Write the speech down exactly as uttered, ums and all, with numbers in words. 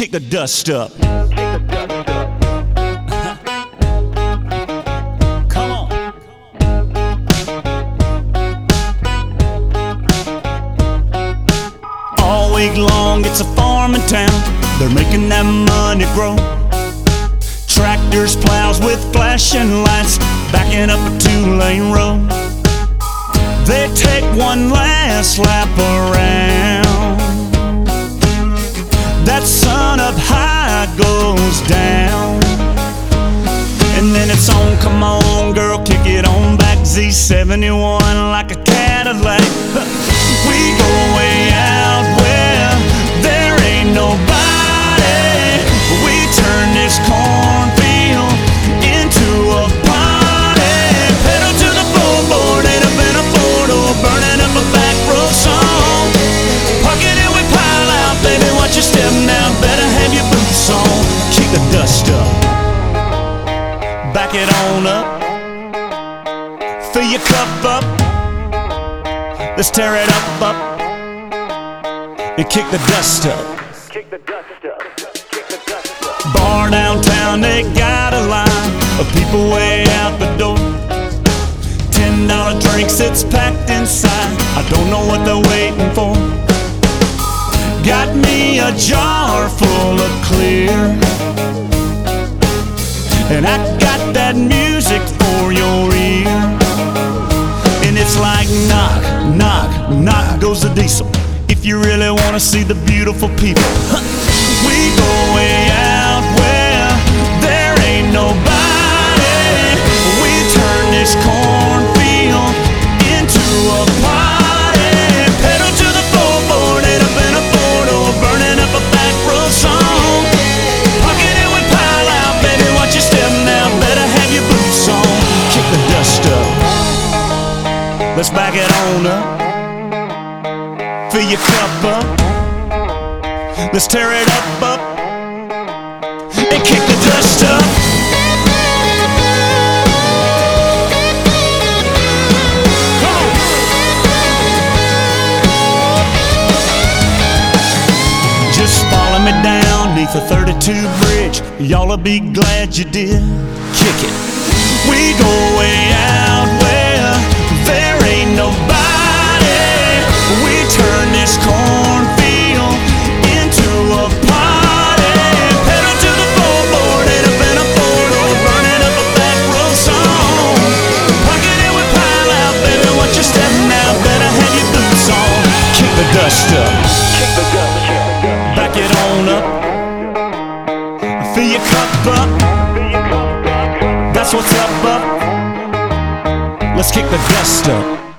kick the dust up. Come on. All week long it's a farming town. They're making that money grow. Tractors, plows with flashing lights, backing up a two-lane road. They take one last lap around. That sun up high goes down, and then it's on, come on girl, kick it on back. Z seventy-one like a Cadillac. We go way out where there ain't nobody. We turn this cornfield into a party. Pedal to the floorboard, ain't up in a four-door, burning up a back road song. Parking it, we pile out, baby, watch your step now. Better have your boots on. Kick the dust up, back it on up, fill your cup up. Let's tear it up, up, and kick the dust up. Kick the dust up. Kick the dust up. Bar downtown, they got a line of people way out the door. Ten dollar drinks, it's packed inside. I don't know what they're waiting for. Got me a jar full of clear, and I got that music for your ear. And it's like knock, knock, knock goes the diesel. If you really wanna see the beautiful people, we go way out where there ain't nobody. We turn this cornfield into a party. Pedal to the floorboard, ain't up in a four-door, burning up a back road song. Parking it, we pile out, baby, watch your step now. Better have your boots on. Kick the dust up. Let's back it on up, fill your cup up. Let's tear it up, up, and kick the dust up. Come on. Just follow me down neath the thirty-two bridge. Y'all'll be glad you did. Kick it. We go way out where there ain't nobody. We turn this cornfield into a party. Pedal to the floorboard, ain't up in a four-door, burning up a back road song. Parking it, we pile out, baby, watch your step now. Better have your boots on. Kick the dust up, Kick the dust. Kick the dust. back it on up, fill your cup up. That's what's up, up. Let's kick the dust up.